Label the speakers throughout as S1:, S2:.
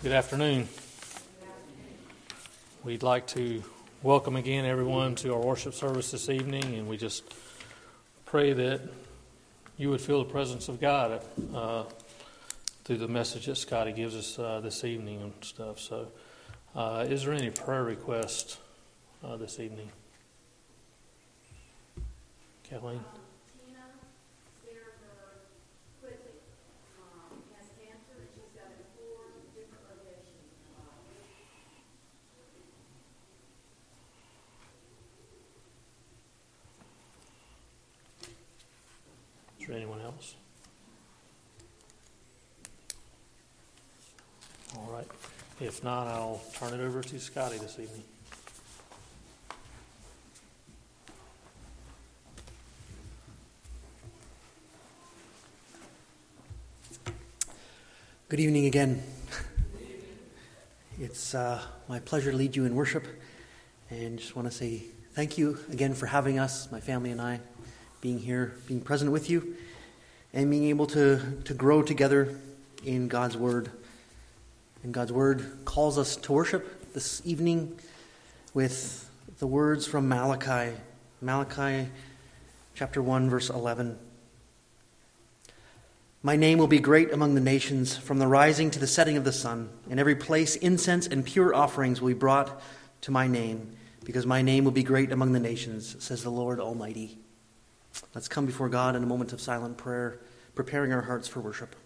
S1: Good afternoon. We'd like to welcome again everyone to our worship service this evening, and we just pray that you would feel the presence of God through the message that Scotty gives us this evening and stuff. So, is there any prayer requests this evening? Kathleen? Is there anyone else? All right. If not, I'll turn it over to Scotty this evening.
S2: Good evening again. It's my pleasure to lead you in worship, and just want to say thank you again for having us, my family and I, being here, being present with you, and being able to grow together in God's Word. And God's Word calls us to worship this evening with the words from Malachi. Malachi chapter 1, verse 11. My name will be great among the nations, from the rising to the setting of the sun. In every place incense and pure offerings will be brought to my name, because my name will be great among the nations, says the Lord Almighty. Let's come before God in a moment of silent prayer, preparing our hearts for worship.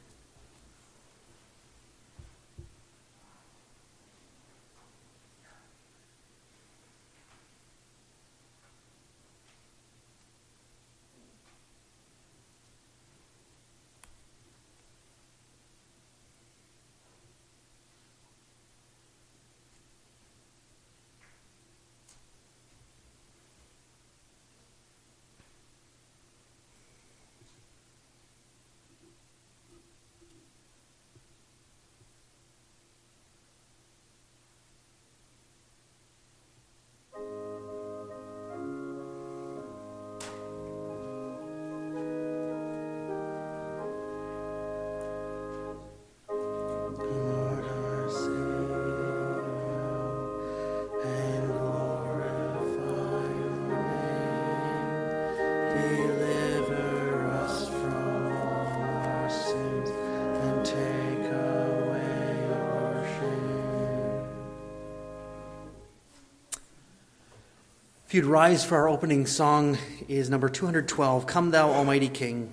S2: If you'd rise for our opening song is number 212, Come Thou Almighty King.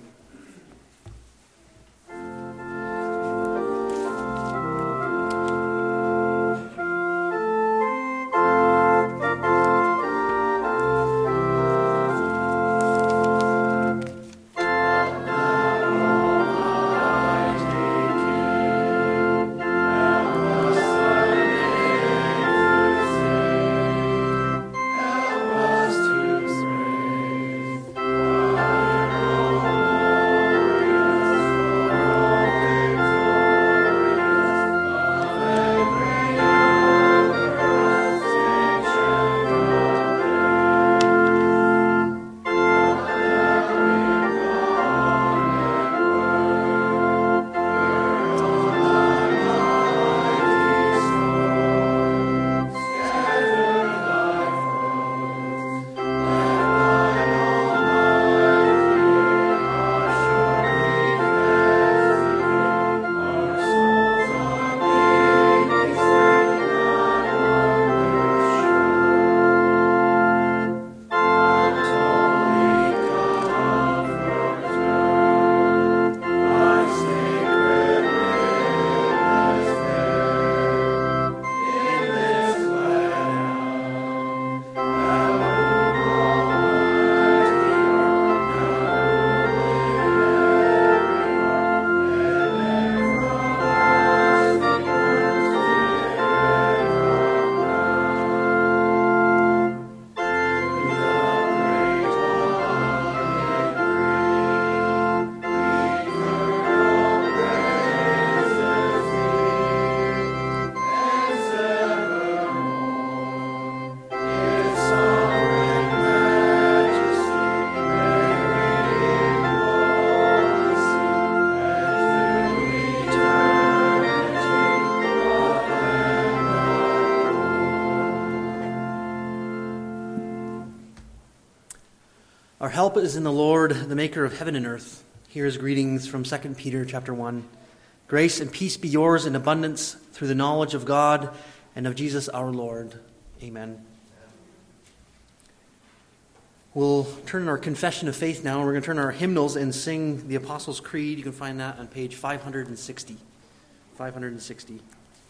S3: Oh
S2: Our help is in the Lord, the maker of heaven and earth. Here is greetings from 2 Peter chapter 1. Grace and peace be yours in abundance through the knowledge of God and of Jesus our Lord. Amen. We'll turn our confession of faith now. We're going to turn our hymnals and sing the Apostles' Creed. You can find that on page 560. 560.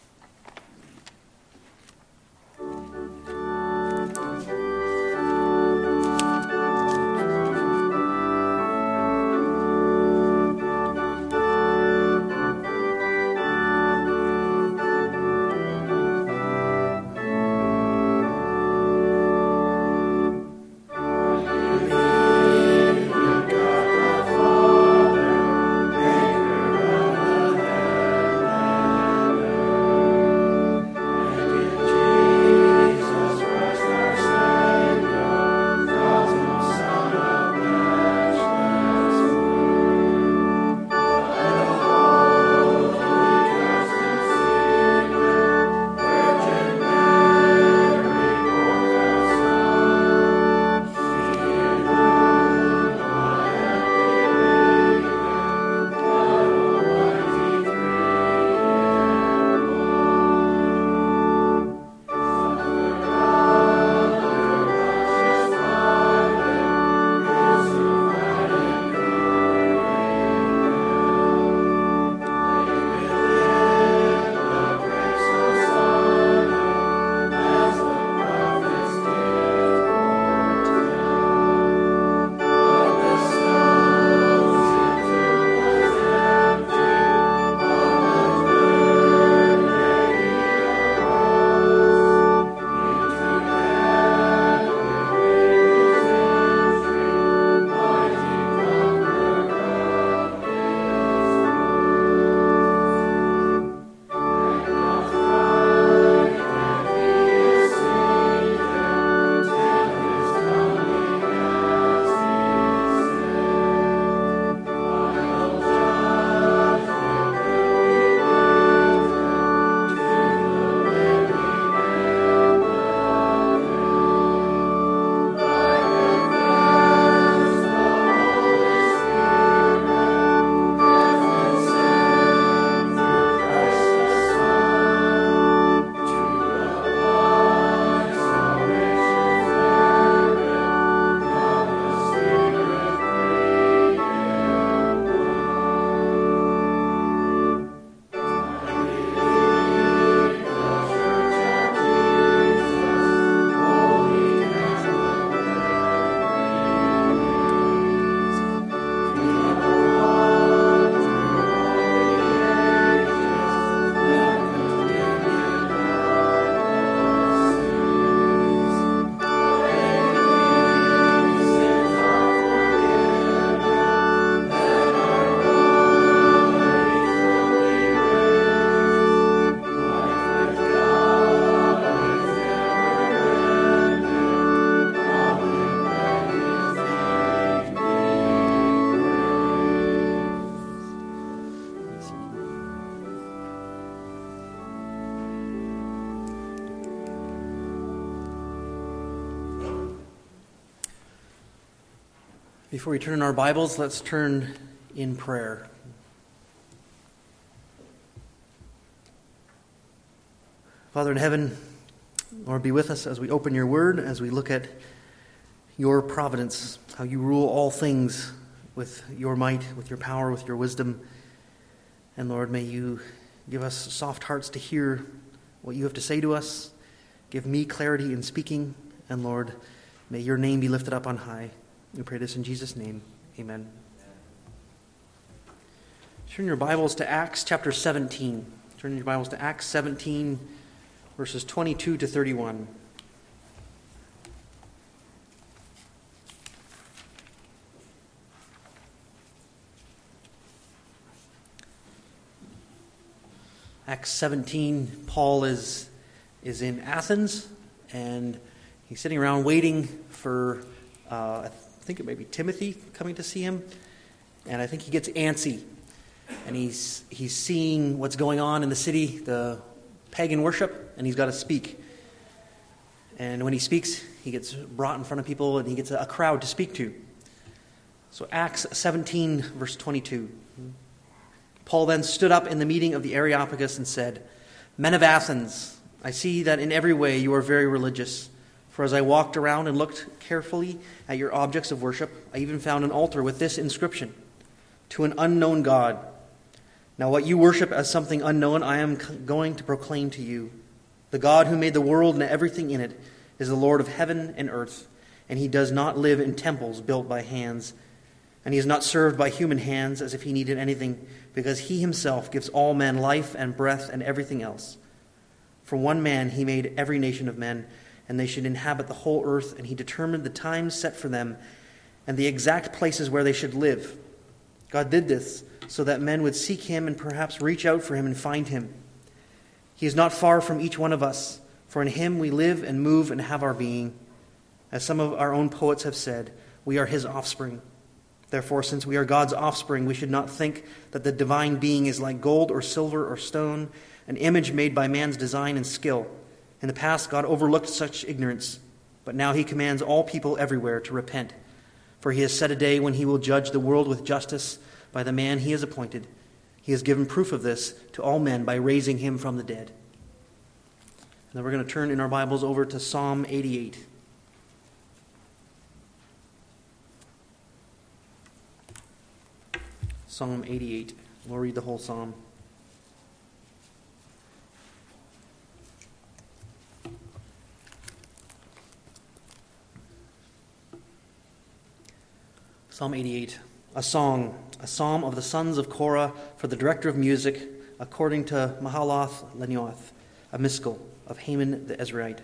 S2: Before we turn in our Bibles, let's turn in prayer. Father in heaven, Lord, be with us as we open your word, as we look at your providence, how you rule all things with your might, with your power, with your wisdom. And Lord, may you give us soft hearts to hear what you have to say to us. Give me clarity in speaking. And Lord, may your name be lifted up on high. We pray this in Jesus' name. Amen. Turn your Bibles to Acts chapter 17. Turn your Bibles to Acts 17, verses 22 to 31. Acts 17, Paul is in Athens, and he's sitting around waiting for, I think it may be Timothy coming to see him, and I think he gets antsy, and he's seeing what's going on in the city, the pagan worship, and he's got to speak. And when he speaks, he gets brought in front of people, and he gets a crowd to speak to. So Acts 17, verse 22. Paul then stood up in the meeting of the Areopagus and said, "Men of Athens, I see that in every way you are very religious. For as I walked around and looked carefully at your objects of worship, I even found an altar with this inscription, 'To an unknown God.' Now what you worship as something unknown, I am going to proclaim to you. The God who made the world and everything in it is the Lord of heaven and earth, and he does not live in temples built by hands. And he is not served by human hands as if he needed anything, because he himself gives all men life and breath and everything else. From one man he made every nation of men, and they should inhabit the whole earth, and he determined the times set for them and the exact places where they should live. God did this so that men would seek him and perhaps reach out for him and find him. He is not far from each one of us, for in him we live and move and have our being. As some of our own poets have said, we are his offspring. Therefore, since we are God's offspring, we should not think that the divine being is like gold or silver or stone, an image made by man's design and skill. In the past, God overlooked such ignorance, but now he commands all people everywhere to repent. For he has set a day when he will judge the world with justice by the man he has appointed. He has given proof of this to all men by raising him from the dead." And then we're going to turn in our Bibles over to Psalm 88. Psalm 88. We'll read the whole psalm. Psalm 88, a song, a psalm of the sons of Korah for the director of music, according to Mahalath Leannoth, a miskel of Haman the Ezraite.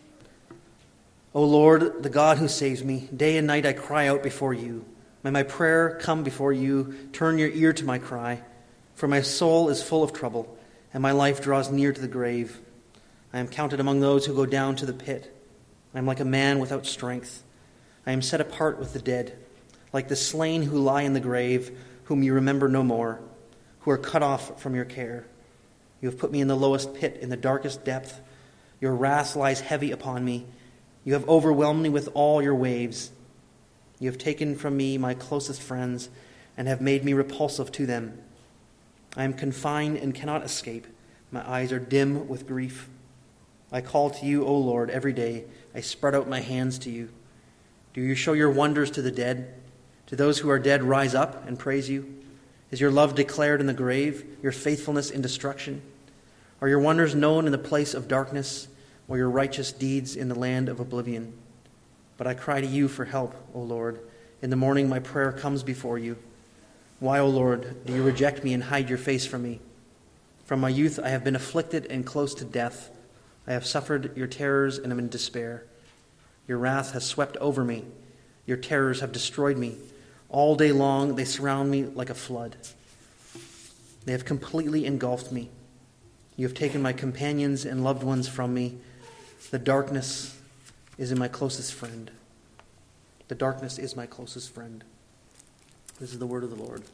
S2: O Lord, the God who saves me, day and night I cry out before you. May my prayer come before you. Turn your ear to my cry, for my soul is full of trouble, and my life draws near to the grave. I am counted among those who go down to the pit. I am like a man without strength. I am set apart with the dead, like the slain who lie in the grave, whom you remember no more, who are cut off from your care. You have put me in the lowest pit, in the darkest depth. Your wrath lies heavy upon me. You have overwhelmed me with all your waves. You have taken from me my closest friends and have made me repulsive to them. I am confined and cannot escape. My eyes are dim with grief. I call to you, O Lord, every day. I spread out my hands to you. Do you show your wonders to the dead? Do those who are dead rise up and praise you? Is your love declared in the grave, your faithfulness in destruction? Are your wonders known in the place of darkness, or your righteous deeds in the land of oblivion? But I cry to you for help, O Lord. In the morning my prayer comes before you. Why, O Lord, do you reject me and hide your face from me? From my youth I have been afflicted and close to death. I have suffered your terrors and am in despair. Your wrath has swept over me. Your terrors have destroyed me. All day long they surround me like a flood. They have completely engulfed me. You have taken my companions and loved ones from me. The darkness is in my closest friend. The darkness is my closest friend. This is the word of the Lord.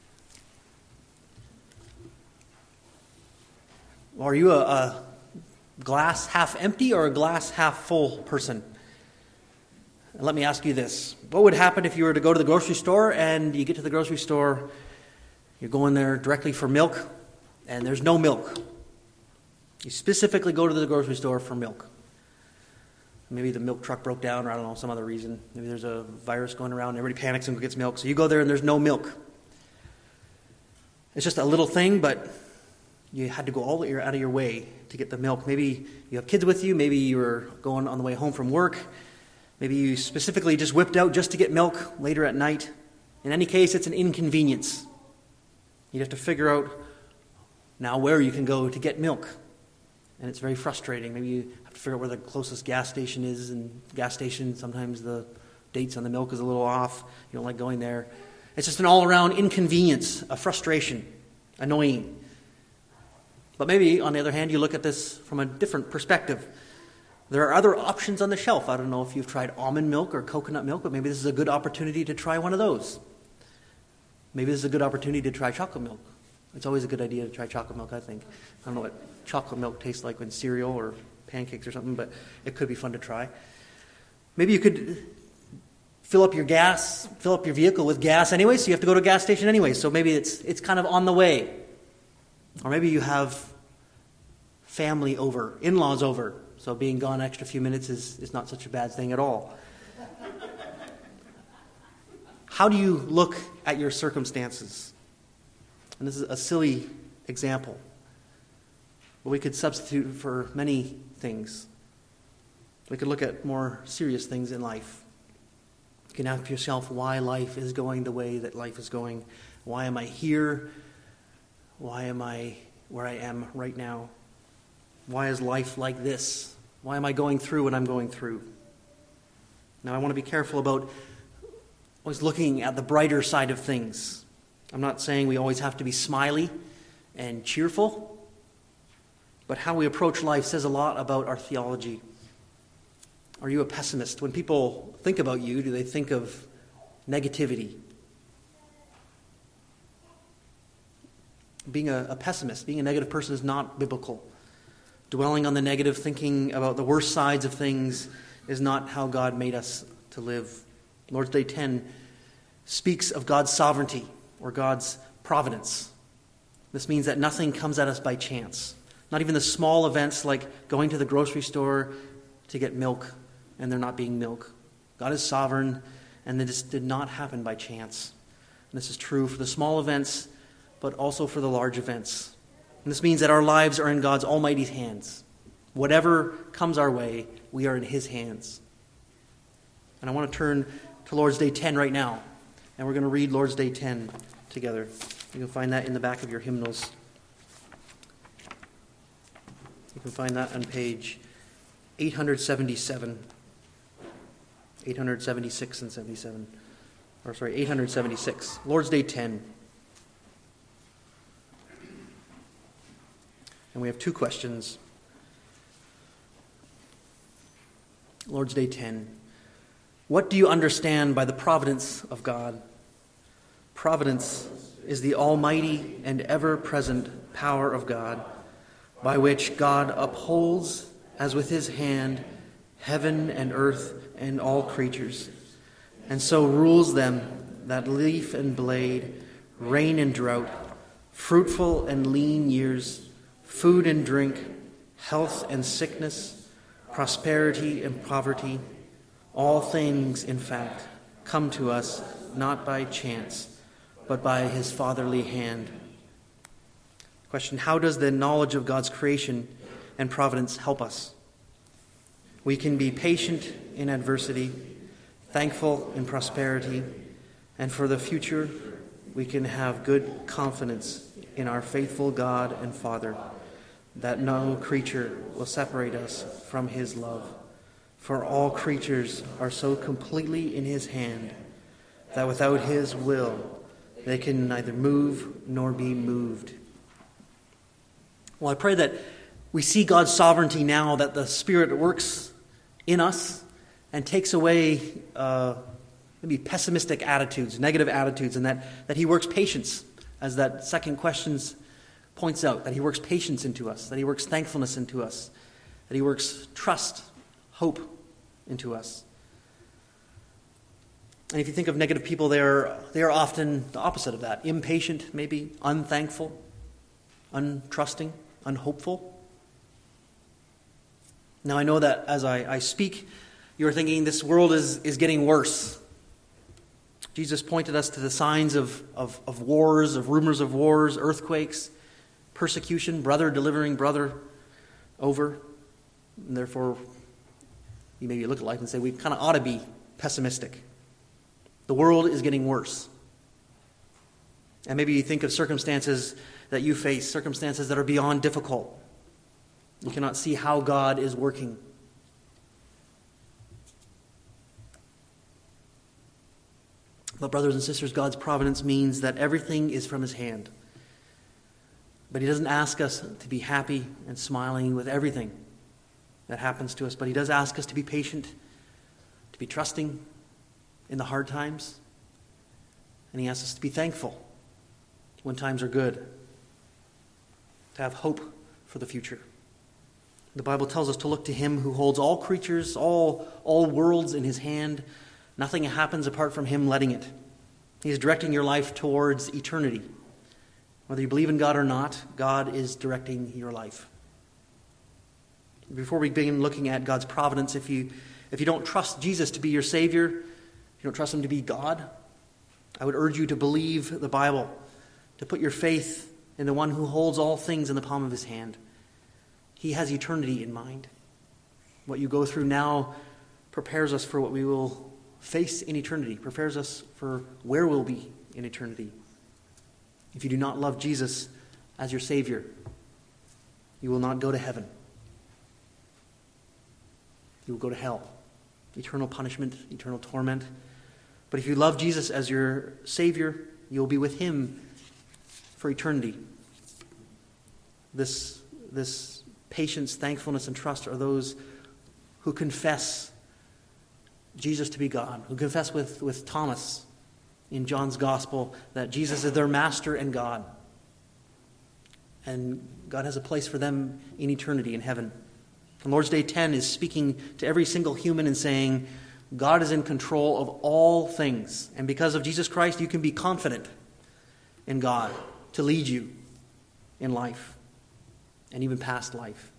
S2: Are you a glass half empty or a glass half full person? And let me ask you this. What would happen if you were to go to the grocery store and you get to the grocery store, you're going there directly for milk, and there's no milk? You specifically go to the grocery store for milk. Maybe the milk truck broke down, or I don't know, some other reason. Maybe there's a virus going around and everybody panics and gets milk. So you go there and there's no milk. It's just a little thing, but you had to go all out of your way to get the milk. Maybe you have kids with you. Maybe you were going on the way home from work. Maybe you specifically just whipped out just to get milk later at night. In any case, it's an inconvenience. You'd have to figure out now where you can go to get milk. And it's very frustrating. Maybe you have to figure out where the closest gas station is. And gas station, sometimes the dates on the milk is a little off. You don't like going there. It's just an all-around inconvenience, a frustration, annoying. But maybe, on the other hand, you look at this from a different perspective. There are other options on the shelf. I don't know if you've tried almond milk or coconut milk, but maybe this is a good opportunity to try one of those. Maybe this is a good opportunity to try chocolate milk. It's always a good idea to try chocolate milk, I think. I don't know what chocolate milk tastes like in cereal or pancakes or something, but it could be fun to try. Maybe you could fill up your vehicle with gas anyway, so you have to go to a gas station anyway. So maybe it's kind of on the way. Or maybe you have family over, in-laws over. So being gone an extra few minutes is not such a bad thing at all. How do you look at your circumstances? And this is a silly example, but we could substitute for many things. We could look at more serious things in life. You can ask yourself why life is going the way that life is going. Why am I here? Why am I where I am right now? Why is life like this? Why am I going through what I'm going through? Now, I want to be careful about always looking at the brighter side of things. I'm not saying we always have to be smiley and cheerful, but how we approach life says a lot about our theology. Are you a pessimist? When people think about you, do they think of negativity? Being a pessimist, being a negative person is not biblical. Dwelling on the negative, thinking about the worst sides of things is not how God made us to live. Lord's Day 10 speaks of God's sovereignty or God's providence. This means that nothing comes at us by chance. Not even the small events like going to the grocery store to get milk and there not being milk. God is sovereign, and this did not happen by chance. And this is true for the small events, but also for the large events. And this means that our lives are in God's almighty hands. Whatever comes our way, we are in His hands. And I want to turn to Lord's Day 10 right now. And we're going to read Lord's Day 10 together. You can find that in the back of your hymnals. You can find that on page 877. 876 and 77. 876. Lord's Day 10. And we have two questions. Lord's Day 10. What do you understand by the providence of God? Providence is the almighty and ever-present power of God, by which God upholds, as with His hand, heaven and earth and all creatures, and so rules them that leaf and blade, rain and drought, fruitful and lean years, food and drink, health and sickness, prosperity and poverty, all things, in fact, come to us not by chance, but by His fatherly hand. Question: how does the knowledge of God's creation and providence help us? We can be patient in adversity, thankful in prosperity, and for the future, we can have good confidence in our faithful God and Father, that no creature will separate us from His love. For all creatures are so completely in His hand that without His will they can neither move nor be moved. Well, I pray that we see God's sovereignty now, that the Spirit works in us and takes away maybe pessimistic attitudes, negative attitudes, and that He works patience, as that second question points out, that He works patience into us, that He works thankfulness into us, that He works trust, hope into us. And if you think of negative people, they are often the opposite of that. Impatient, maybe, unthankful, untrusting, unhopeful. Now I know that as I speak, you're thinking this world is getting worse. Jesus pointed us to the signs of wars, of rumors of wars, earthquakes, persecution, brother delivering brother over. And therefore, you maybe look at life and say, we kind of ought to be pessimistic. The world is getting worse. And maybe you think of circumstances that you face, circumstances that are beyond difficult. You cannot see how God is working. But brothers and sisters, God's providence means that everything is from His hand. But He doesn't ask us to be happy and smiling with everything that happens to us. But He does ask us to be patient, to be trusting in the hard times. And He asks us to be thankful when times are good, to have hope for the future. The Bible tells us to look to Him who holds all creatures, all worlds in His hand, Nothing happens apart from him letting it. He's directing your life towards eternity. Whether you believe in God or not, God is directing your life. Before we begin looking at God's providence, if you don't trust Jesus to be your Savior, if you don't trust him to be God, I would urge you to believe the Bible, to put your faith in the one who holds all things in the palm of his hand. He has eternity in mind. What you go through now prepares us for what we will face in eternity, prepares us for where we'll be in eternity. If you do not love Jesus as your Savior, you will not go to heaven. You will go to hell, eternal punishment, eternal torment. But if you love Jesus as your Savior, you will be with him for eternity. This patience, thankfulness, and trust are those who confess Jesus to be God, who confess with Thomas in John's Gospel that Jesus is their Master and God. And God has a place for them in eternity in heaven. And Lord's Day 10 is speaking to every single human and saying, God is in control of all things. And because of Jesus Christ, you can be confident in God to lead you in life and even past life.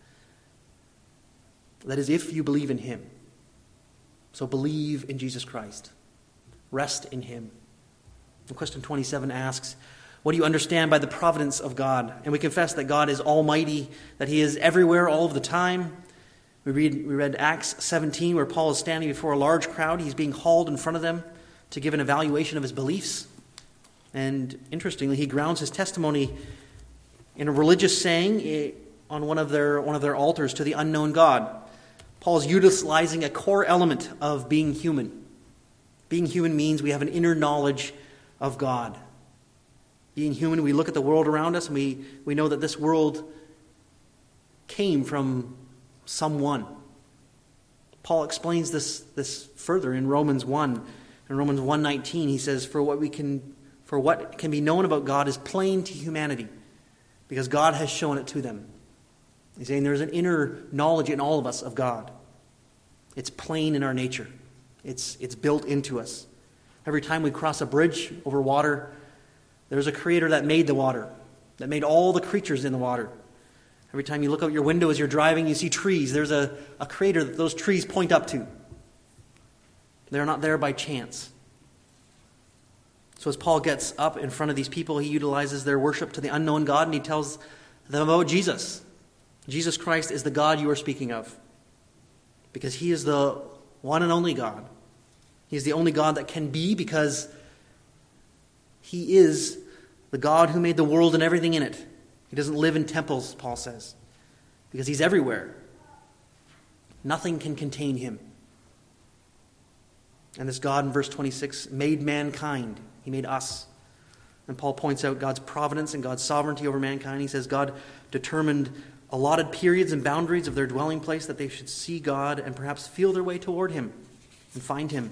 S2: That is, if you believe in him. So believe in Jesus Christ. Rest in him. And question 27 asks, what do you understand by the providence of God? And we confess that God is almighty, that he is everywhere all of the time. We read Acts 17, where Paul is standing before a large crowd. He's being hauled in front of them to give an evaluation of his beliefs. And interestingly, he grounds his testimony in a religious saying on one of their altars to the unknown God. Paul's utilizing a core element of being human. Being human means we have an inner knowledge of God. Being human, we look at the world around us and we know that this world came from someone. Paul explains this further in Romans 1. In Romans 1:19, he says, For what can be known about God is plain to humanity, because God has shown it to them. He's saying there's an inner knowledge in all of us of God. It's plain in our nature. It's built into us. Every time we cross a bridge over water, there's a creator that made the water, that made all the creatures in the water. Every time you look out your window as you're driving, you see trees. There's a creator that those trees point up to. They're not there by chance. So as Paul gets up in front of these people, he utilizes their worship to the unknown God, and he tells them about Jesus. Jesus Christ is the God you are speaking of, because he is the one and only God. He is the only God that can be, because he is the God who made the world and everything in it. He doesn't live in temples, Paul says, because he's everywhere. Nothing can contain him. And this God, in verse 26, made mankind. He made us. And Paul points out God's providence and God's sovereignty over mankind. He says God determined allotted periods and boundaries of their dwelling place that they should see God and perhaps feel their way toward him and find him.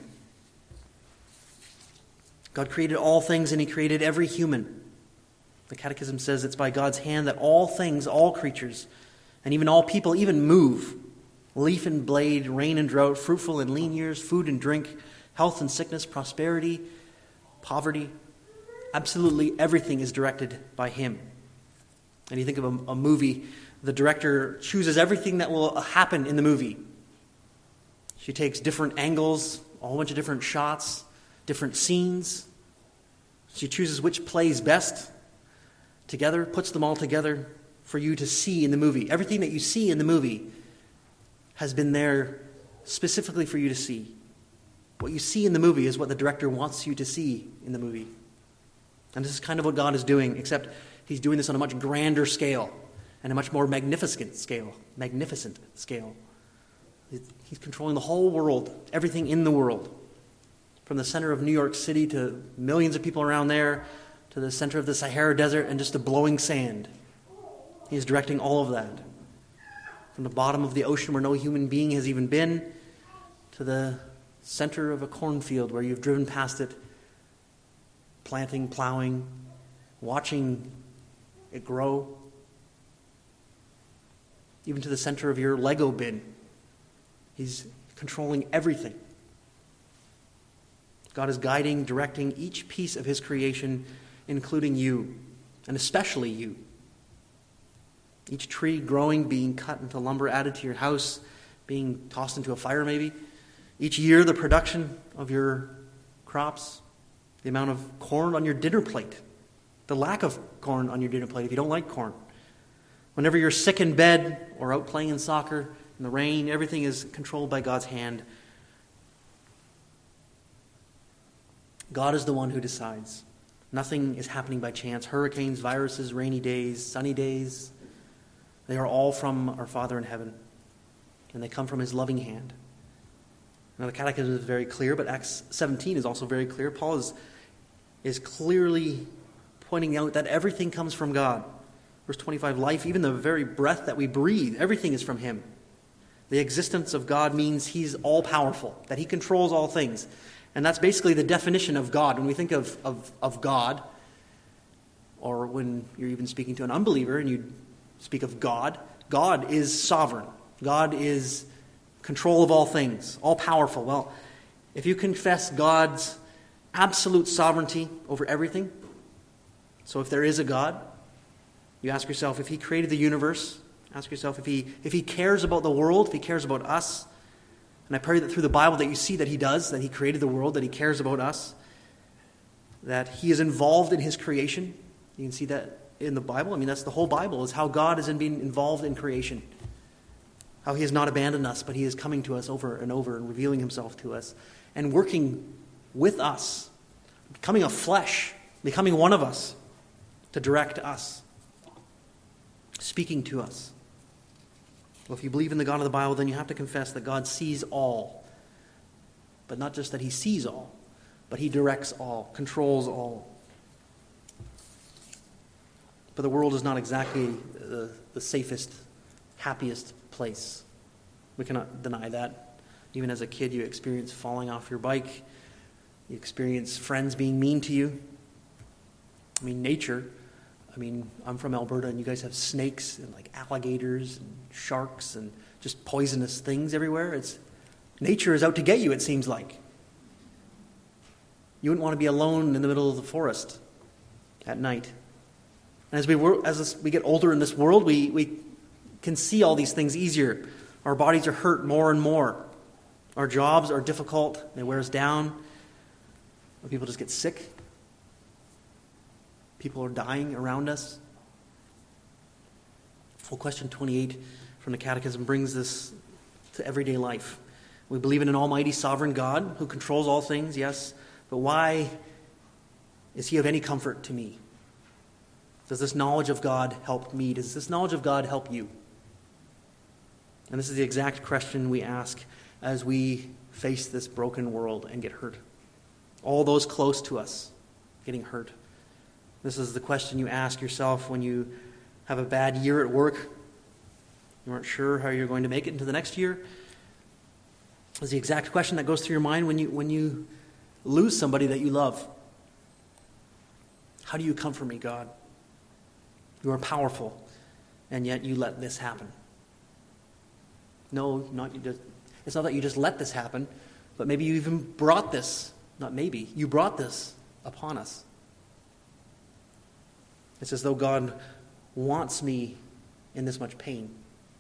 S2: God created all things, and he created every human. The Catechism says it's by God's hand that all things, all creatures, and even all people even move. Leaf and blade, rain and drought, fruitful and lean years, food and drink, health and sickness, prosperity, poverty. Absolutely everything is directed by him. And you think of a movie, the director chooses everything that will happen in the movie. She takes different angles, a whole bunch of different shots, different scenes. She chooses which plays best together, puts them all together for you to see in the movie. Everything that you see in the movie has been there specifically for you to see. What you see in the movie is what the director wants you to see in the movie. And this is kind of what God is doing, except he's doing this on a much grander scale and a much more magnificent scale. He's controlling the whole world, everything in the world. From the center of New York City to millions of people around there, to the center of the Sahara Desert and just the blowing sand. He's directing all of that. From the bottom of the ocean where no human being has even been, to the center of a cornfield where you've driven past it, planting, plowing, watching it grow. Even to the center of your Lego bin. He's controlling everything. God is guiding, directing each piece of his creation, including you, and especially you. Each tree growing, being cut into lumber, added to your house, being tossed into a fire maybe. Each year, the production of your crops, the amount of corn on your dinner plate, the lack of corn on your dinner plate if you don't like corn. Whenever you're sick in bed or out playing in soccer in the rain, everything is controlled by God's hand. God is the one who decides. Nothing is happening by chance. Hurricanes, viruses, rainy days, sunny days, they are all from our Father in heaven, and they come from his loving hand. Now the Catechism is very clear, but Acts 17 is also very clear. Paul is clearly pointing out that everything comes from God. Verse 25, life, even the very breath that we breathe, everything is from him. The existence of God means he's all-powerful, that he controls all things. And that's basically the definition of God. When we think of God, or when you're even speaking to an unbeliever and you speak of God, God is sovereign. God is control of all things, all-powerful. Well, if you confess God's absolute sovereignty over everything, so if there is a God, you ask yourself, if he created the universe, ask yourself if he cares about the world, if he cares about us. And I pray that through the Bible that you see that he does, that he created the world, that he cares about us, that he is involved in his creation. You can see that in the Bible. I mean, that's the whole Bible, is how God is being involved in creation. How he has not abandoned us, but he is coming to us over and over and revealing himself to us and working with us, becoming a flesh, becoming one of us to direct us, speaking to us. Well, if you believe in the God of the Bible, then you have to confess that God sees all. But not just that he sees all, but he directs all, controls all. But the world is not exactly the safest, happiest place. We cannot deny that. Even as a kid, you experience falling off your bike. You experience friends being mean to you. I mean, nature. I mean, I'm from Alberta, and you guys have snakes and like alligators and sharks and just poisonous things everywhere. Nature is out to get you, it seems like. You wouldn't want to be alone in the middle of the forest at night. And as we get older in this world, we can see all these things easier. Our bodies are hurt more and more. Our jobs are difficult. They wear us down. People just get sick. People are dying around us. Well, question 28 from the Catechism brings this to everyday life. We believe in an almighty sovereign God who controls all things, yes, but why is he of any comfort to me? Does this knowledge of God help me? Does this knowledge of God help you? And this is the exact question we ask as we face this broken world and get hurt. All those close to us getting hurt. This is the question you ask yourself when you have a bad year at work. You aren't sure how you're going to make it into the next year. It's the exact question that goes through your mind when you lose somebody that you love. How do you comfort me, God? You are powerful, and yet you let this happen. No, it's not that you just let this happen, but maybe you even brought this, not maybe, you brought this upon us. It's as though God wants me in this much pain.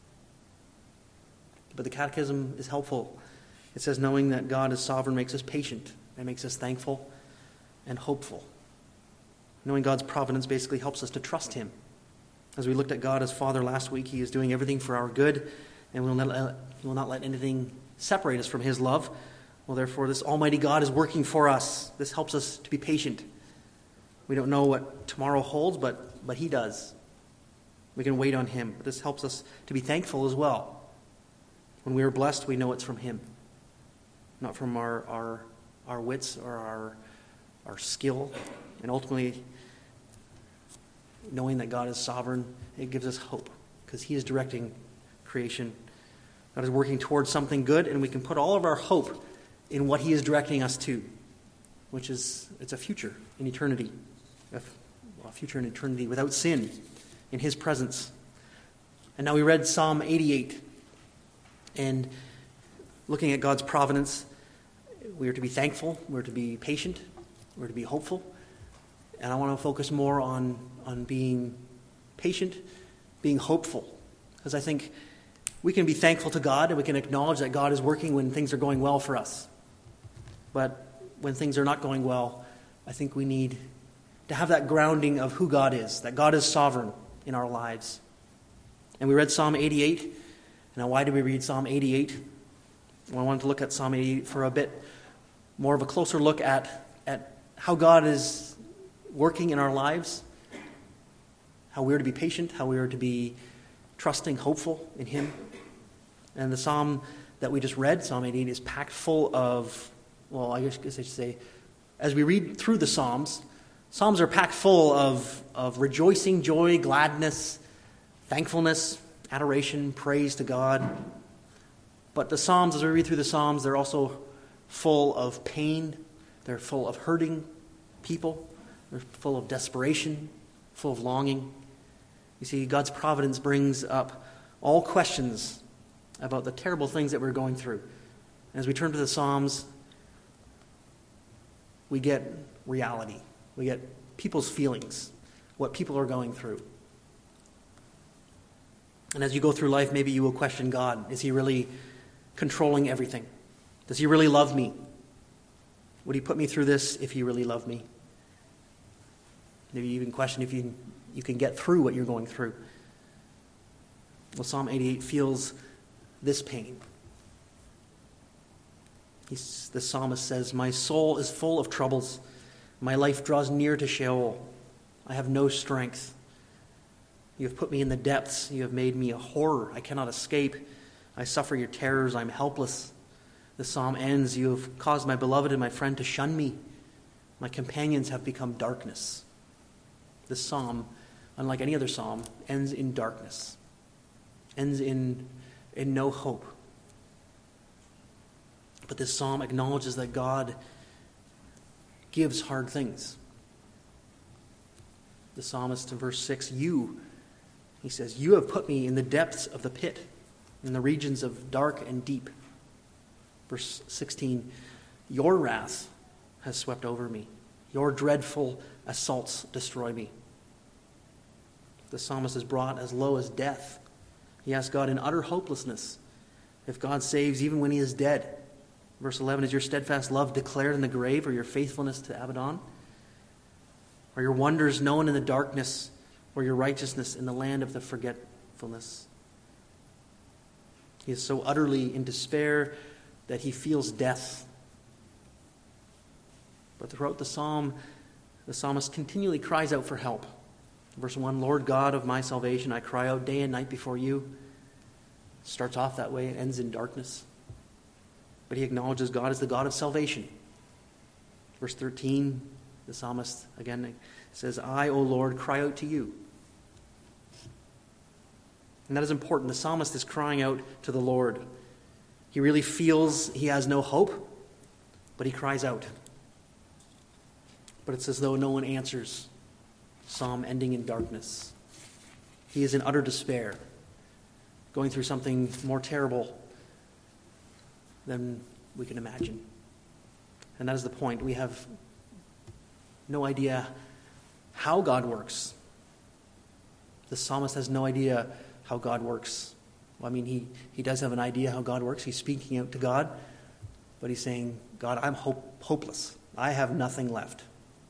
S2: But the Catechism is helpful. It says knowing that God is sovereign makes us patient. It makes us thankful and hopeful. Knowing God's providence basically helps us to trust him. As we looked at God as Father last week, he is doing everything for our good, and he will not let anything separate us from his love. Well, therefore, this almighty God is working for us. This helps us to be patient. We don't know what tomorrow holds, but he does. We can wait on him. But this helps us to be thankful as well. When we are blessed, we know it's from him, not from our wits or our skill. And ultimately, knowing that God is sovereign, it gives us hope because he is directing creation. God is working towards something good, and we can put all of our hope in what he is directing us to, which is it's a future in eternity, a future in eternity without sin in his presence. And now we read Psalm 88, and looking at God's providence, We are to be thankful. We're to be patient. We're to be hopeful. And I want to focus more on being patient, being hopeful. Because I think we can be thankful to God and we can acknowledge that God is working when things are going well for us. But when things are not going well, I think we need to have that grounding of who God is, that God is sovereign in our lives. And we read Psalm 88. Now, why did we read Psalm 88? Well, I wanted to look at Psalm 88 for a bit more of a closer look at how God is working in our lives, how we are to be patient, how we are to be trusting, hopeful in Him. And the psalm that we just read, Psalm 88, is packed full of, well, I guess I should say, as we read through the Psalms are packed full of rejoicing, joy, gladness, thankfulness, adoration, praise to God. But the Psalms, as we read through the Psalms, they're also full of pain. They're full of hurting people. They're full of desperation, full of longing. You see, God's providence brings up all questions about the terrible things that we're going through. And as we turn to the Psalms, we get reality. We get people's feelings, what people are going through. And as you go through life, maybe you will question God. Is He really controlling everything? Does He really love me? Would He put me through this if He really loved me? Maybe you even question if you can get through what you're going through. Well, Psalm 88 feels this pain. The psalmist says, "My soul is full of troubles. My life draws near to Sheol. I have no strength. You have put me in the depths. You have made me a horror. I cannot escape. I suffer your terrors. I'm helpless." The psalm ends, "You have caused my beloved and my friend to shun me. My companions have become darkness." This psalm, unlike any other psalm, ends in darkness, ends in no hope. But this psalm acknowledges that God gives hard things. The psalmist in verse 6, he says, "You have put me in the depths of the pit, in the regions of dark and deep." Verse 16, "Your wrath has swept over me. Your dreadful assaults destroy me." The psalmist is brought as low as death. He asks God in utter hopelessness if God saves even when he is dead. Verse 11, "Is your steadfast love declared in the grave, or your faithfulness to Abaddon? Are your wonders known in the darkness, or your righteousness in the land of the forgetfulness?" He is so utterly in despair that he feels death. But throughout the psalm, the psalmist continually cries out for help. Verse 1, "Lord God of my salvation, I cry out day and night before you." It starts off that way, it ends in darkness. But he acknowledges God as the God of salvation. Verse 13, the psalmist again says, "I, O Lord, cry out to you." And that is important. The psalmist is crying out to the Lord. He really feels he has no hope, but he cries out. But it's as though no one answers. Psalm ending in darkness. He is in utter despair, going through something more terrible than we can imagine. And that is the point. We have no idea how God works. The psalmist has no idea how God works. Well, I mean, he does have an idea how God works. He's speaking out to God, but he's saying, "God, I'm hopeless. I have nothing left."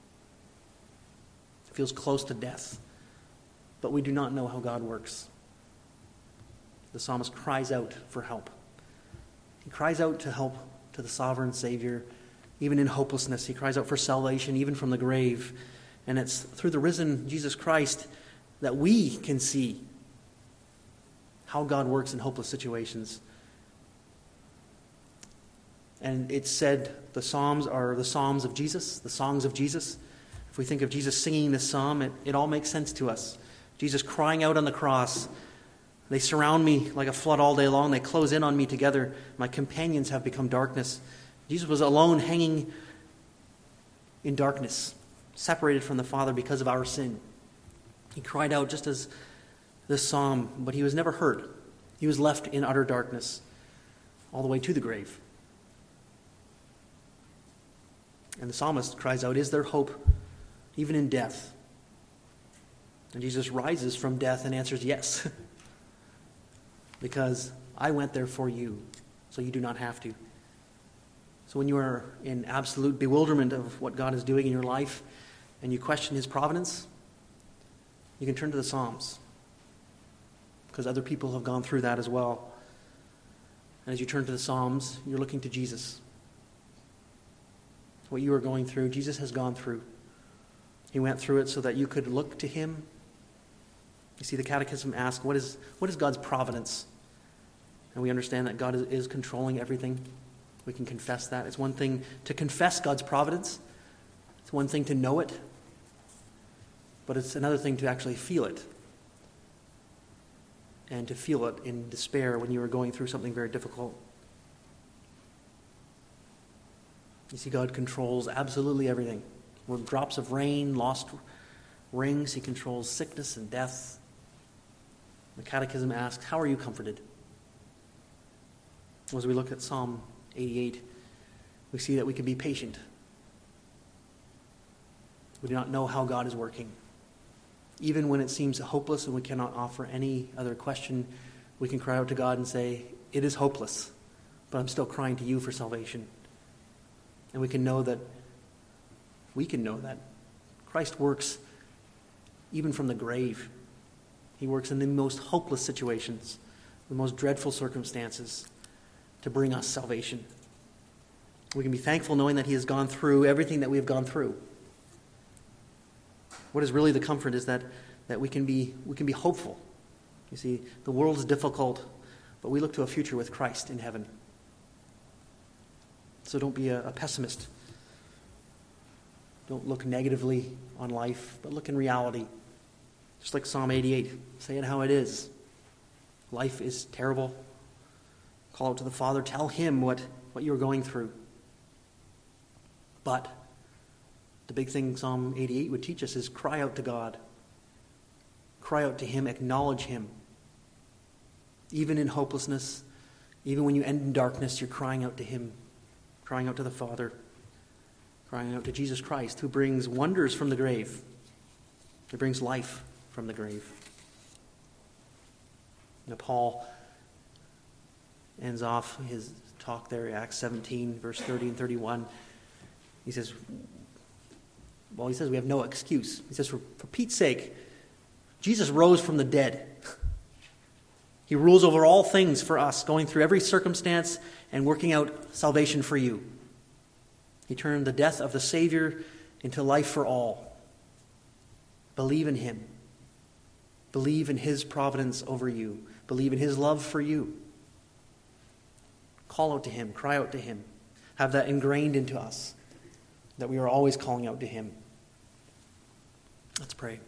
S2: Feels close to death, but we do not know how God works. The psalmist cries out for help. He cries out to help to the sovereign Savior, even in hopelessness. He cries out for salvation, even from the grave. And it's through the risen Jesus Christ that we can see how God works in hopeless situations. And it's said the Psalms are the Psalms of Jesus, the songs of Jesus. If we think of Jesus singing this psalm, it all makes sense to us. Jesus crying out on the cross, "They surround me like a flood all day long. They close in on me together. My companions have become darkness." Jesus was alone, hanging in darkness, separated from the Father because of our sin. He cried out just as this psalm, but he was never heard. He was left in utter darkness all the way to the grave. And the psalmist cries out, is there hope even in death? And Jesus rises from death and answers yes. Because I went there for you, so you do not have to. So when you are in absolute bewilderment of what God is doing in your life and you question his providence, you can turn to the Psalms, because other people have gone through that as well. And as you turn to the Psalms, you're looking to Jesus. What you are going through, Jesus has gone through. He went through it so that you could look to him. You see, the Catechism asks, what is God's providence? And we understand that God is controlling everything. We can confess that. It's one thing to confess God's providence. It's one thing to know it. But it's another thing to actually feel it. And to feel it in despair when you are going through something very difficult. You see, God controls absolutely everything. Where drops of rain, lost rings, he controls sickness and death. The Catechism asks, how are you comforted? As we look at Psalm 88, we see that we can be patient. We do not know how God is working. Even when it seems hopeless and we cannot offer any other question, we can cry out to God and say, it is hopeless, but I'm still crying to you for salvation. And we can know that Christ works even from the grave. He works in the most hopeless situations, the most dreadful circumstances, to bring us salvation. We can be thankful knowing that he has gone through everything that we have gone through. What is really the comfort is that we can be hopeful. You see, the world is difficult, but we look to a future with Christ in heaven. So don't be a pessimist. Don't look negatively on life, but look in reality. Just like Psalm 88, say it how it is. Life is terrible. Call out to the Father. Tell him what you're going through. But the big thing Psalm 88 would teach us is cry out to God. Cry out to him. Acknowledge him. Even in hopelessness, even when you end in darkness, you're crying out to him. Crying out to the Father. Crying out to Jesus Christ, who brings wonders from the grave. Who brings life from the grave. Now Paul ends off his talk there, Acts 17, verse 30 and 31. He says we have no excuse. He says, for Pete's sake, Jesus rose from the dead. He rules over all things for us, going through every circumstance and working out salvation for you. He turned the death of the Savior into life for all. Believe in him. Believe in his providence over you. Believe in his love for you. Call out to him. Cry out to him. Have that ingrained into us, that we are always calling out to him. Let's pray.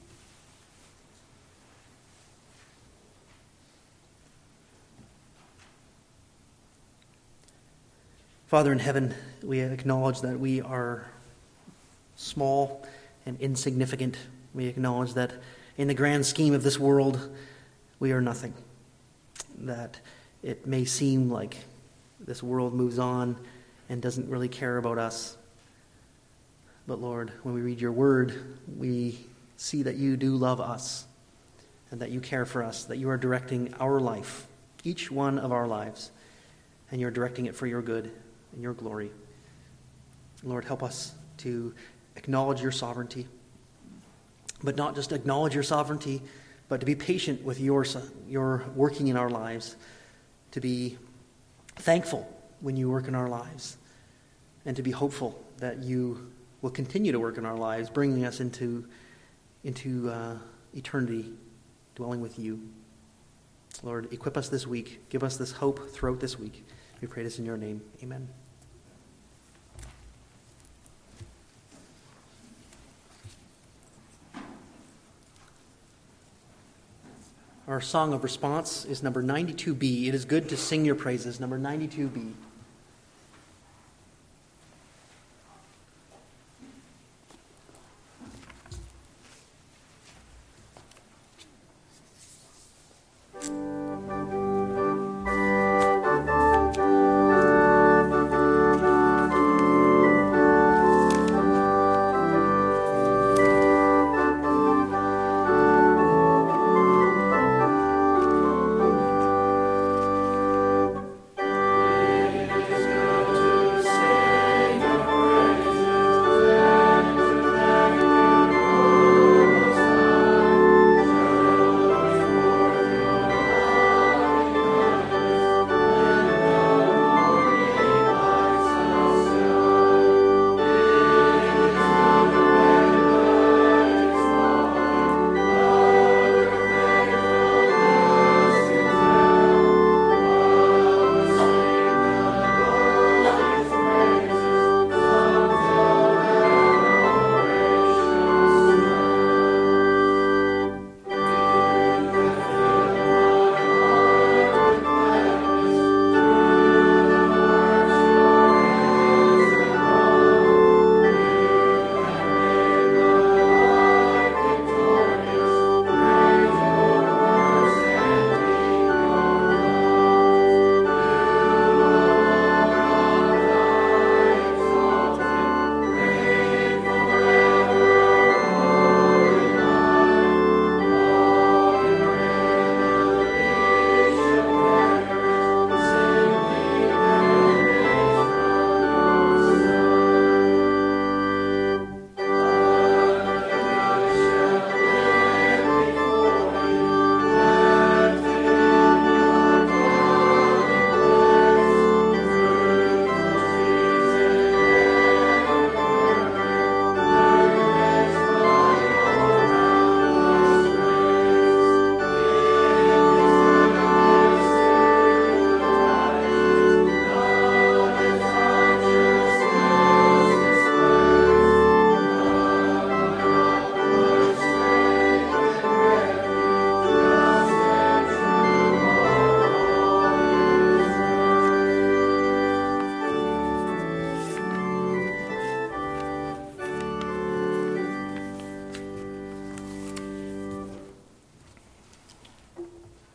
S2: Father in heaven, we acknowledge that we are small and insignificant. We acknowledge that in the grand scheme of this world, we are nothing. That it may seem like this world moves on and doesn't really care about us. But Lord, when we read your word, we see that you do love us and that you care for us, that you are directing our life, each one of our lives, and you're directing it for your good and your glory. Lord, help us to acknowledge your sovereignty, but not just acknowledge your sovereignty, but to be patient with your working in our lives, to be thankful when you work in our lives, and to be hopeful that you will continue to work in our lives, bringing us into eternity, dwelling with you. Lord, equip us this week. Give us this hope throughout this week. We pray this in your name. Amen. Our song of response is number 92B. It is good to sing your praises, number 92B.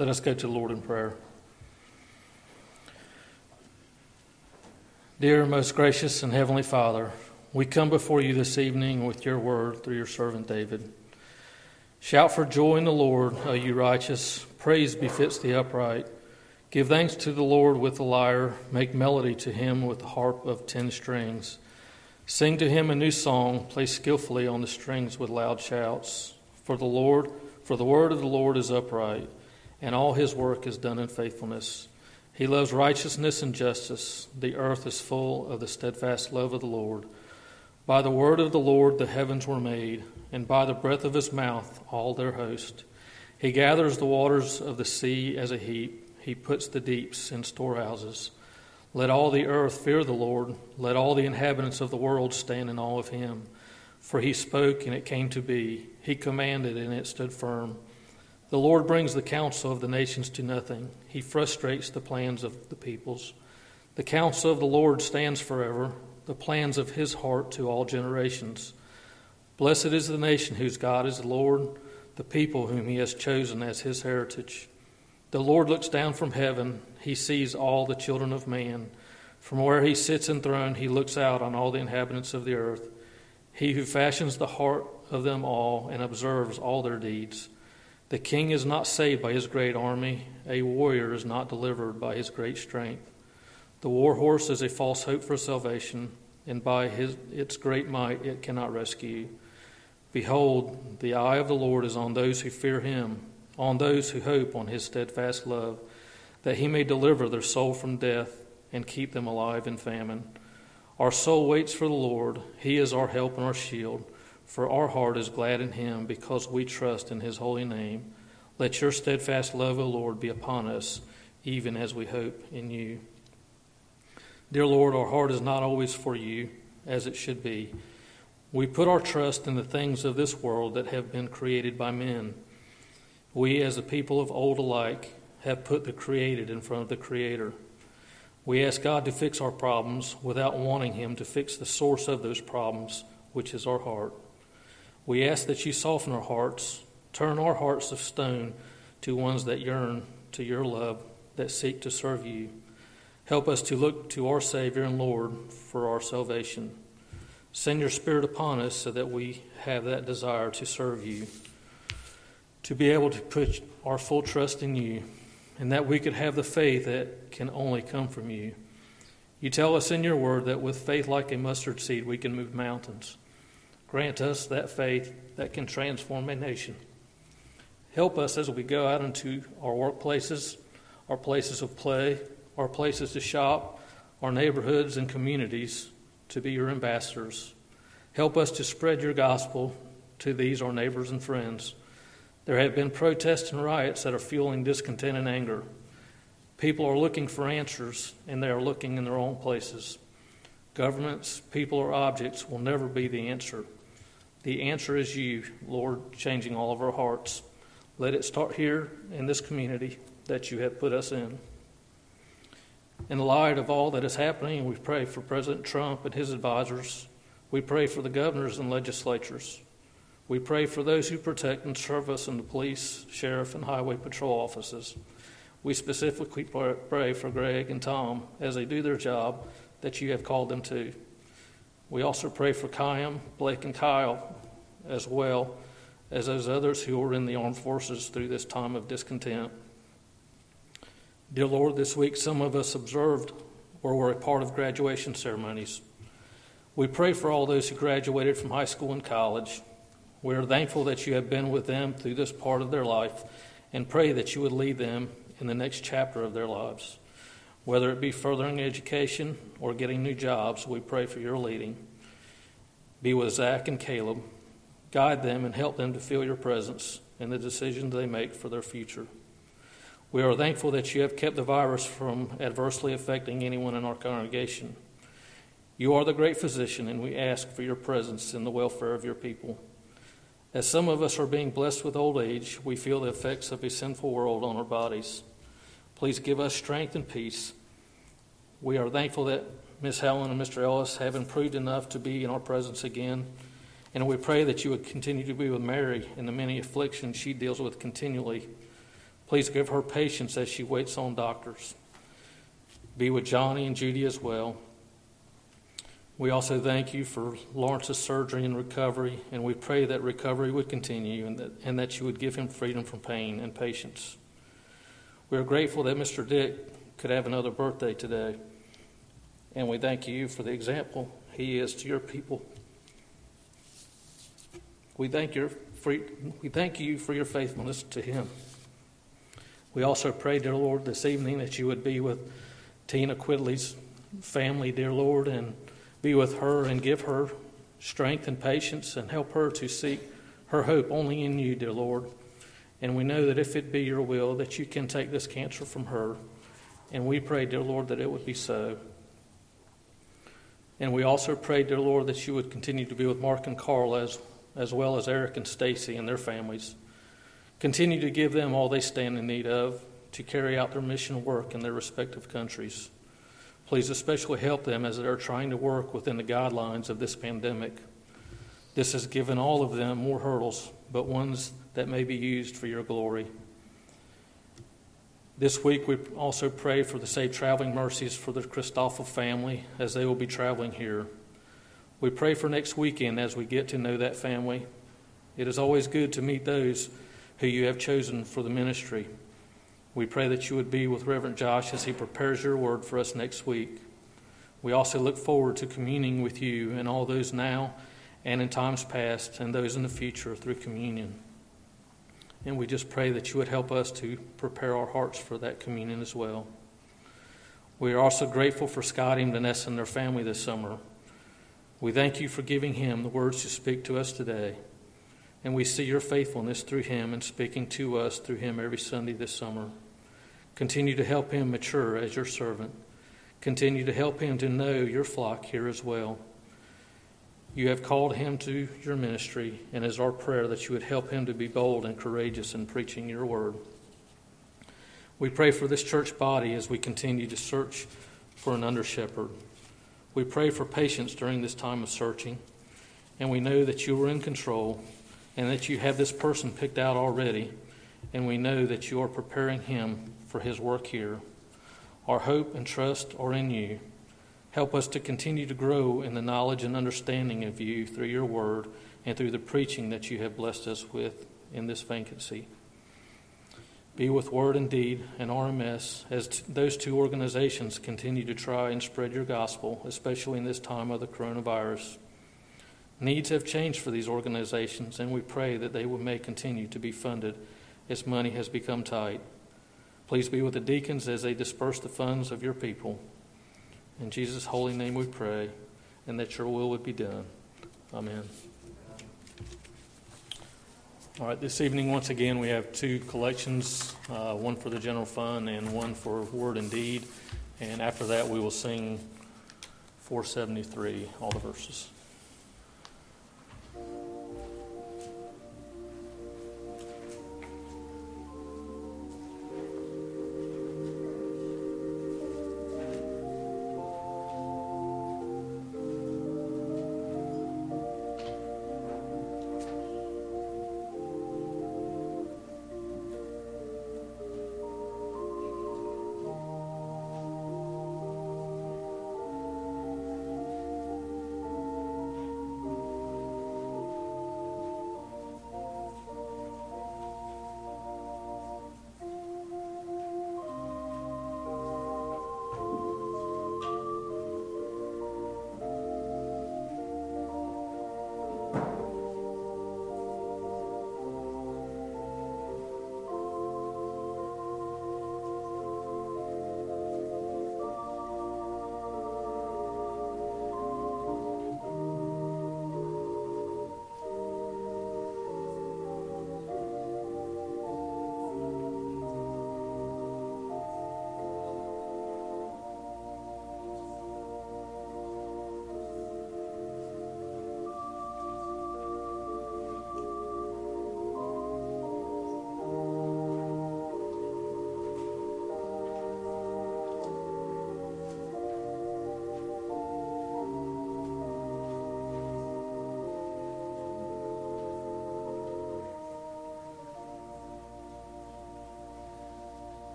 S1: Let us go to the Lord in prayer. Dear, most gracious and heavenly Father, we come before you this evening with your word through your servant David. Shout for joy in the Lord, O you righteous. Praise befits the upright. Give thanks to the Lord with the lyre. Make melody to him with the harp of 10 strings. Sing to him a new song. Play skillfully on the strings with loud shouts. For the word of the Lord is upright, and all his work is done in faithfulness. He loves righteousness and justice. The earth is full of the steadfast love of the Lord. By the word of the Lord the heavens were made, and by the breath of his mouth all their host. He gathers the waters of the sea as a heap. He puts the deeps in storehouses. Let all the earth fear the Lord. Let all the inhabitants of the world stand in awe of him. For he spoke, and it came to be. He commanded, and it stood firm. The Lord brings the counsel of the nations to nothing. He frustrates the plans of the peoples. The counsel of the Lord stands forever, the plans of his heart to all generations. Blessed is the nation whose God is the Lord, the people whom he has chosen as his heritage. The Lord looks down from heaven. He sees all the children of man. From where he sits enthroned, he looks out on all the inhabitants of the earth. He who fashions the heart of them all and observes all their deeds. The king is not saved by his great army. A warrior is not delivered by his great strength. The war horse is a false hope for salvation, and by its great might it cannot rescue. Behold, the eye of the Lord is on those who fear him, on those who hope on his steadfast love, that he may deliver their soul from death and keep them alive in famine. Our soul waits for the Lord. He is our help and our shield. For our heart is glad in him, because we trust in his holy name. Let your steadfast love, O Lord, be upon us, even as we hope in you. Dear Lord, our heart is not always for you, as it should be. We put our trust in the things of this world that have been created by men. We, as the people of old alike, have put the created in front of the Creator. We ask God to fix our problems without wanting him to fix the source of those problems, which is our heart. We ask that you soften our hearts, turn our hearts of stone to ones that yearn to your love, that seek to serve you. Help us to look to our Savior and Lord for our salvation. Send your Spirit upon us so that we have that desire to serve you, to be able to put our full trust in you, and that we could have the faith that can only come from you. You tell us in your word that with faith like a mustard seed we can move mountains. Grant us that faith that can transform a nation. Help us as we go out into our workplaces, our places of play, our places to shop, our neighborhoods and communities, to be your ambassadors. Help us to spread your gospel to these, our neighbors and friends. There have been protests and riots that are fueling discontent and anger. People are looking for answers, and they are looking in their own places. Governments, people, or objects will never be the answer. The answer is you, Lord, changing all of our hearts. Let it start here in this community that you have put us in. In the light of all that is happening, we pray for President Trump and his advisors. We pray for the governors and legislatures. We pray for those who protect and serve us in the police, sheriff, and highway patrol offices. We specifically pray for Greg and Tom as they do their job that you have called them to. We also pray for Chaim, Blake, and Kyle, as well as those others who are in the armed forces through this time of discontent. Dear Lord, this week some of us observed or were a part of graduation ceremonies. We pray for all those who graduated from high school and college. We are thankful that you have been with them through this part of their life and pray that you would lead them in the next chapter of their lives. Whether it be furthering education or getting new jobs, we pray for your leading. Be with Zach and Caleb. Guide them and help them to feel your presence in the decisions they make for their future. We are thankful that you have kept the virus from adversely affecting anyone in our congregation. You are the great physician, and we ask for your presence in the welfare of your people. As some of us are being blessed with old age, we feel the effects of a sinful world on our bodies. Please give us strength and peace. We are thankful that Ms. Helen and Mr. Ellis have improved enough to be in our presence again, and we pray that you would continue to be with Mary in the many afflictions she deals with continually. Please give her patience as she waits on doctors. Be with Johnny and Judy as well. We also thank you for Lawrence's surgery and recovery, and we pray that recovery would continue and that you would give him freedom from pain and patience. We are grateful that Mr. Dick could have another birthday today, and we thank you for the example he is to your people. We thank you for your faithfulness to him. We also pray, dear Lord, this evening that you would be with Tina Quidley's family, dear Lord, and be with her and give her strength and patience and help her to seek her hope only in you, dear Lord. And we know that if it be your will, that you can take this cancer from her. And we pray, dear Lord, that it would be so. And we also pray, dear Lord, that you would continue to be with Mark and Carl as well as Eric and Stacy and their families. Continue to give them all they stand in need of to carry out their mission work in their respective countries. Please especially help them as they are trying to work within the guidelines of this pandemic. This has given all of them more hurdles, but ones that may be used for your glory. This week we also pray for the safe traveling mercies for the Christoffel family as they will be traveling here. We pray for next weekend as we get to know that family. It is always good to meet those who you have chosen for the ministry. We pray that you would be with Reverend Josh as he prepares your word for us next week. We also look forward to communing with you and all those now and in times past and those in the future through communion. And we just pray that you would help us to prepare our hearts for that communion as well. We are also grateful for Scotty and Vanessa and their family this summer. We thank you for giving him the words to speak to us today. And we see your faithfulness through him and speaking to us through him every Sunday this summer. Continue to help him mature as your servant. Continue to help him to know your flock here as well. You have called him to your ministry, and it is our prayer that you would help him to be bold and courageous in preaching your word. We pray for this church body as we continue to search for an under-shepherd. We pray for patience during this time of searching, and we know that you are in control and that you have this person picked out already, and we know that you are preparing him for his work here. Our hope and trust are in you. Help us to continue to grow in the knowledge and understanding of you through your word and through the preaching that you have blessed us with in this vacancy. Be with Word and Deed and RMS as those two organizations continue to try and spread your gospel, especially in this time of the coronavirus. Needs have changed for these organizations, and we pray that they may continue to be funded as money has become tight. Please be with the deacons as they disperse the funds of your people. In Jesus' holy name we pray, and that your will would be done. Amen. All right, this evening, once again, we have two collections, one for the general fund and one for Word and Deed. And after that, we will sing 473, all the verses.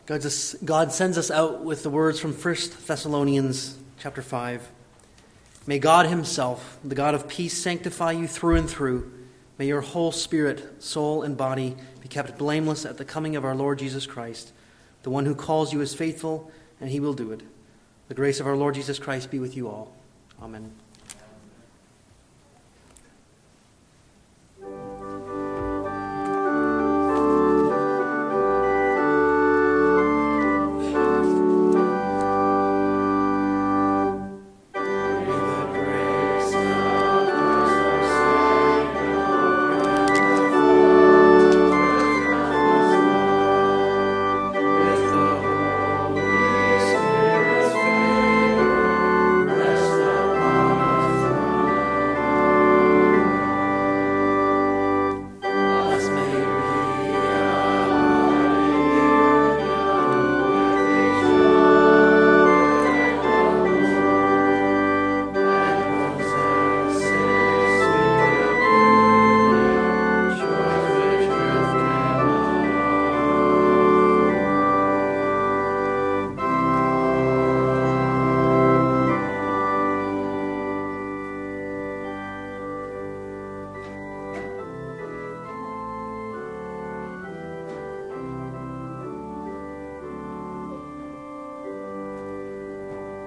S2: God sends us out with the words from 1 Thessalonians chapter 5. May God himself, the God of peace, sanctify you through and through. May your whole spirit, soul, and body be kept blameless at the coming of our Lord Jesus Christ. The one who calls you is faithful, and he will do it. The grace of our Lord Jesus Christ be with you all. Amen.